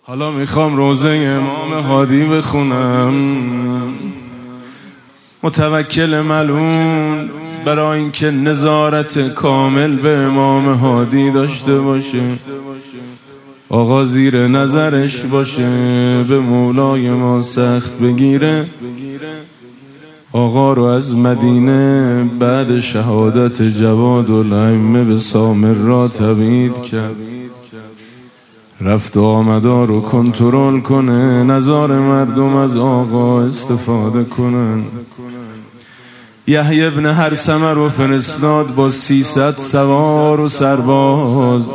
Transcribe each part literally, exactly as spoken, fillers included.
حالا میخوام روزه امام هادی بخونم. متوکل ملعون برای اینکه نظارت کامل به امام هادی داشته باشه، آقا زیر نظرش باشه، به مولای ما سخت بگیره، آقا رو از مدینه بعد شهادت جواد الائمه به سامرا تبعید کرد، رفت و آمدا رو کنترل کنه، نظار مردم از آقا استفاده کنن. یحیی ابن هرثمه رو فرستاد با سیصد سوار و سرباز،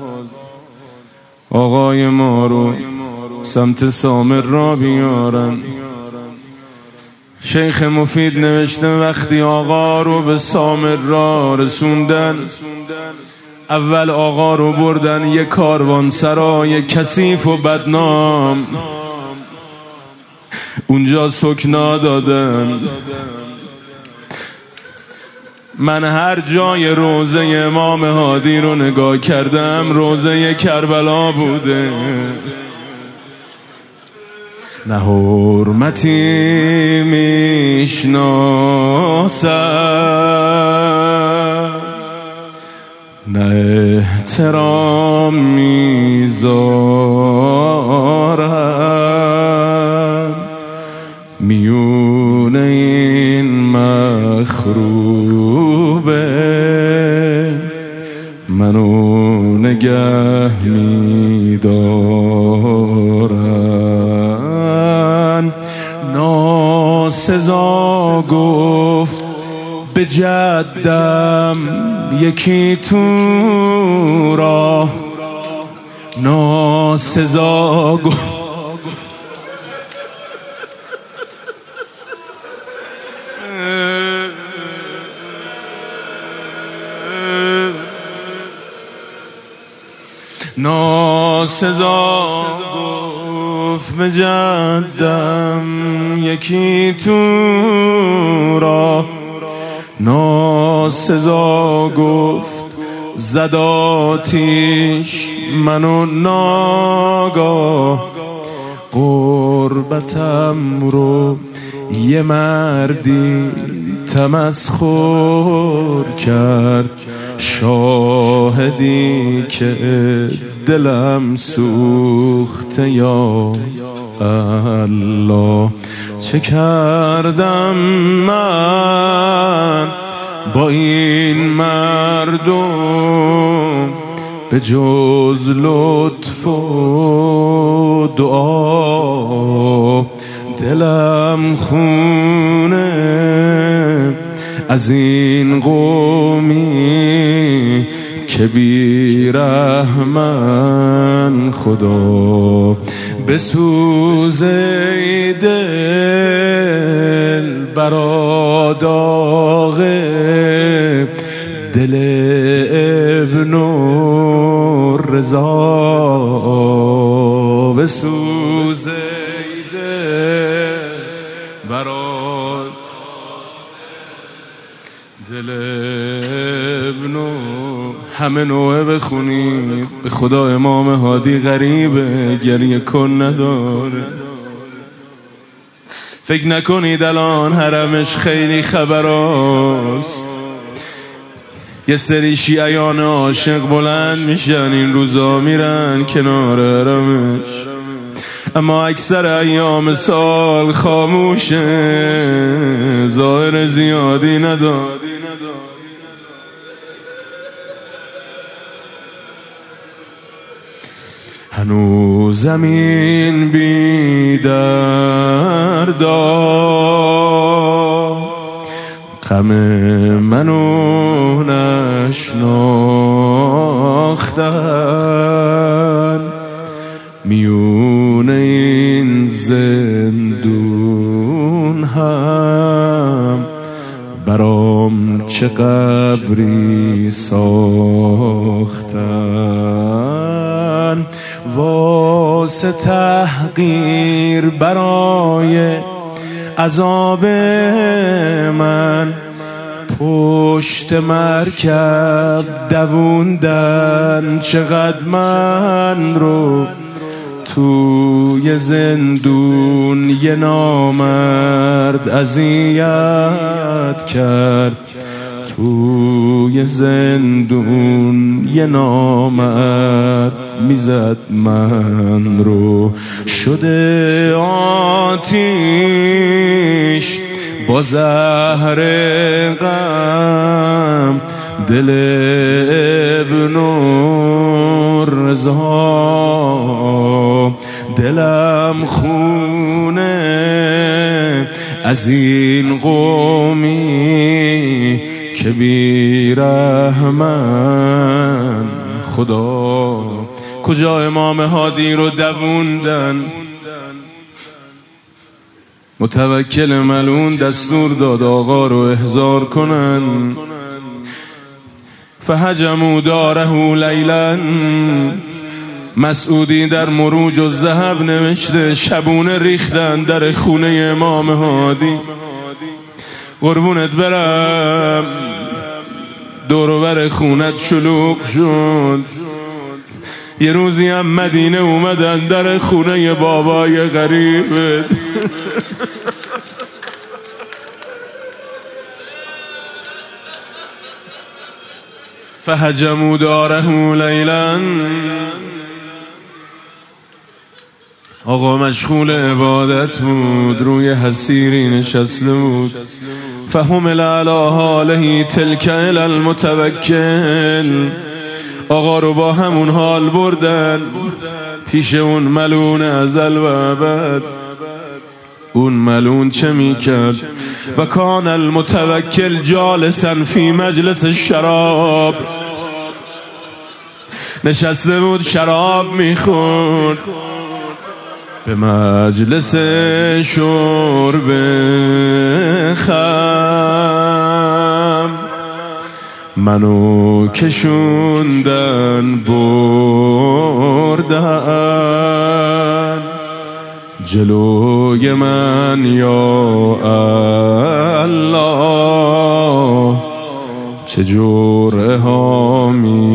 آقای ما رو سمت سامرا بیارن. شیخ مفید نوشته وقتی آقا رو به سامرا رسوندن، اول آقا رو بردن یک کاروان سرای کثیف و بدنام، اونجا سکنا دادن. من هر جای روزه امام هادی رو نگاه کردم روزه کربلا بوده. نه حرمتی میشناسم، نه احترام میذارم، میونه این مخروبه منو نگه میدارن. ناسزا گفت به جدم یکی تو را، ناسزا گفت ناسزا گفت به جدم یکی تو را، ناسزا گفت زد آتیش منو ناگاه، قربتم رو یه مردی تمسخر کرد، شاهدی که دلم سوخته یا الله. چه کردم من با این مردم به جز لطف و دعا، دلم خونه از این قومی که بی رحمن خدا. بسوزه دل برا داغ دل ابن رضا، بسوزه دل برا دل ابن. همه نوعه بخونید به خدا امام هادی غریبه، گریه کن نداره. فکر نکنید الان حرمش خیلی خبراست، یه سری شیعیان عاشق بلند میشن این روزا میرن کنار حرمش، اما اکثر ایام سال خاموشه، ظاهر زیادی نداره. هنوز زمین بی دردا، غم منو نشناختن، میونه این زندون هم برام چه قبری ساختن. واسه تحقیر برای عذاب من پشت مرکب دووندن، چقدر من رو توی زندون یه نامرد اذیت کرد، توی زندون یه نامرد میزد من رو، شده آتیش با زهر غم دل ابن رضا، دلم خونه از این قومی که بی رحمن. خدا کجا امام هادی رو دووندن؟ متوکل ملعون دستور داد آقا رو احضار کنن. فهجموا داره لیلا، مسعودی در مروج و ذهب نوشته شبونه ریختن در خونه امام هادی. قربونت برم، دور و بر خونت شلوغ شد. یه روزی هم مدینه اومدن در خونه بابای غریبت. فهجموا داره لیلا، آقا مشغول عبادت بود، روی حسیری نشسته بود. فحمل علی حاله تلک الی المتوکل، آقا رو با همون حال بردن پیش اون ملعون ازل و ابد. اون ملعون چه میکرد؟ و کان المتوکل جالسا فی مجلس شراب، نشسته بود شراب میخورد به مجلس شرب خم. منو کشوندن بردن جلوی من یا الله، چه جرعه ها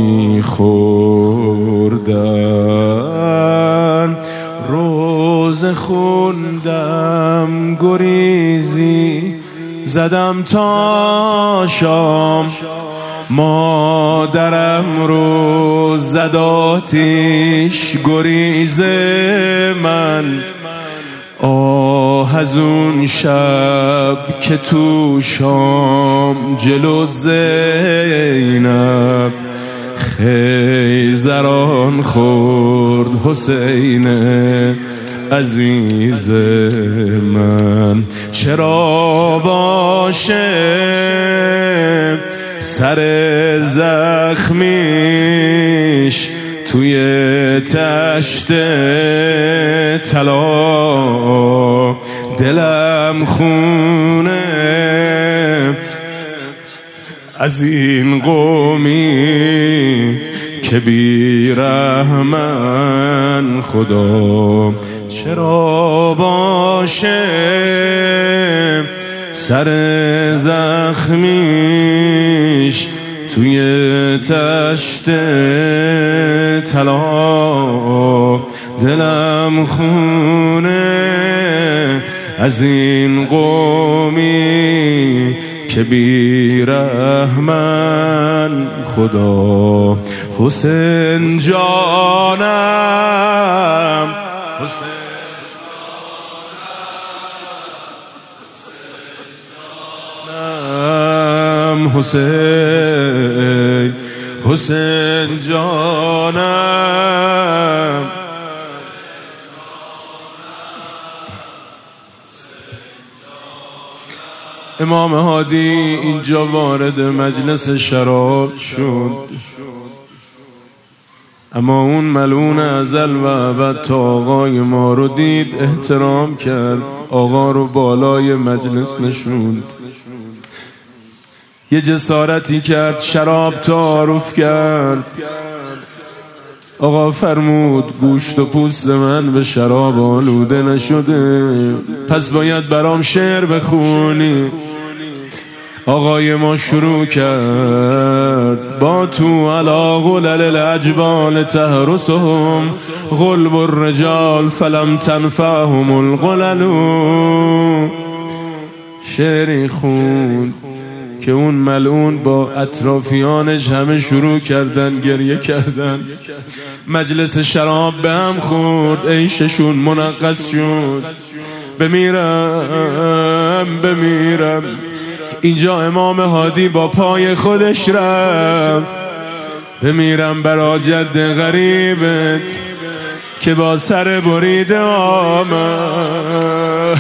میخوردن. روزه خوندم گریزی زدم تا شام، مادرم رو زد آتیش گریز من. آه از اون شب که تو شام جلو زینب خیزران خورد حسین عزیز من. چرا باشه سر زخمیش توی تشت طلا، دلم خونه از این قومی که بی رحمن. خدا چرا باشه سر زخمیش توی تشت طلا، دلم خونه از این قومی که بی رحمن. خدا حسین جانم، حسین جانم، حسین حسین جانم. امام هادی اینجا وارد مجلس شراب شد، اما اون ملعون ازل و ابد تا آقای ما رو دید احترام کرد، آقا رو بالای مجلس نشوند، یه جسارتی کرد، شراب تعارف کرد. آقا فرمود گوشت و پوست من به شراب آلوده نشده، پس باید برام شعر بخونی. آقای ما شروع کرد با تو علا غلل الاجبال تهرسهم غلب الرجال فلم تنفعهم الغلل. شعری خوند که اون ملعون با اطرافیانش همه شروع کردن گریه کردن، مجلس شراب به هم خورد، عیششون منغص شد. بمیرم بمیرم. اینجا امام هادی با پای خودش رفت، بمیرم برا جد غریبت که با سر بریده آمد.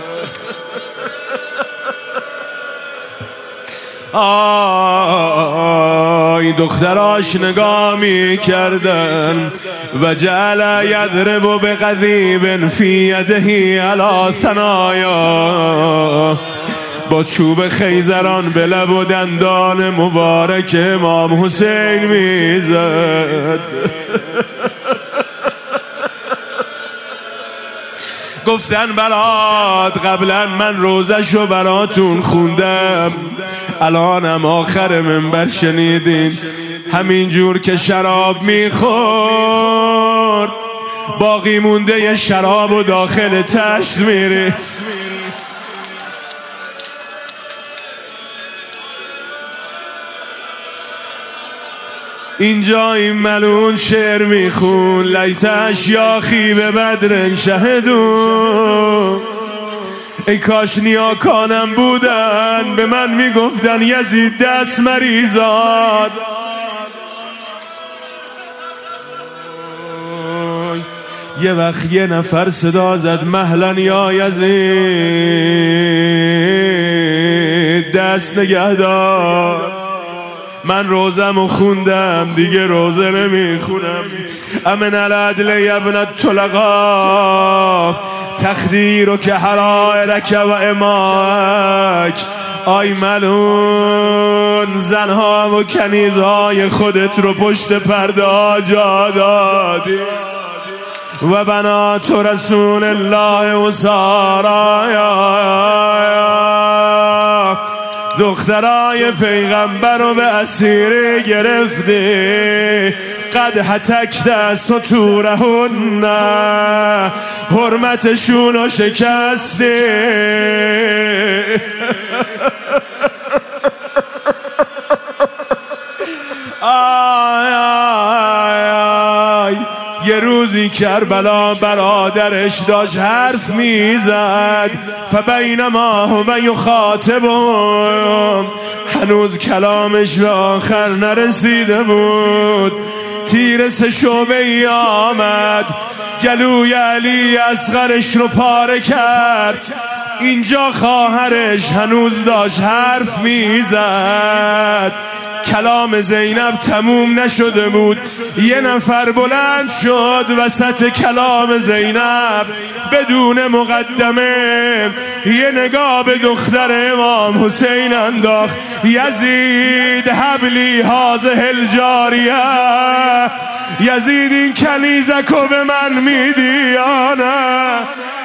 آی دختراش نگاه می کردن و جعل یضرب بقضیب فی یده علی ثنایا، با چوب خیزران به لب و دندان مبارک امام حسین میزد. گفتن برات قبلا من روزشو براتون خوندم، الانم آخر منبر شنیدین همین جور که شراب میخورد باقی مونده یه شراب و داخل تشت میره. اینجا این ملون شعر میخون لیت اشیاخی به بدر شهدون، ای کاش نیاکانم بودن به من میگفتن یزید دست مریزاد. یه وقت یه نفر صدا زد مهلا یا یزید دست نگهدار. من روزمو خوندم دیگه روزه نمیخونم. امن العدل یبن الطلقا تخدیر که حرائرک و اماک. آی ملون زنها و کنیزهای خودت رو پشت پرده ها جا دادی و بنات رسول الله و سارایا، دخترای پیغمبر رو به اسیر گرفته. قد هتکت سطورهن حرمتشون رو شکسته. آی آی آی. یه روزی کربلا برادرش داشت حرف میزد، فبینما هو یخاطبهم، هنوز کلامش به آخر نرسیده بود، تیر سه شعبه ای آمد گلوی علی اصغرش رو پاره کرد. اینجا خواهرش هنوز داشت حرف میزد، کلام زینب تموم نشده بود. یه نفر بلند شد وسط کلام زینب بدون مقدمه، یه نگاه به دختر امام حسین انداخت. یزید حبلی هازه الجاریه، یزید این کنیزکو به من میدی یا نه؟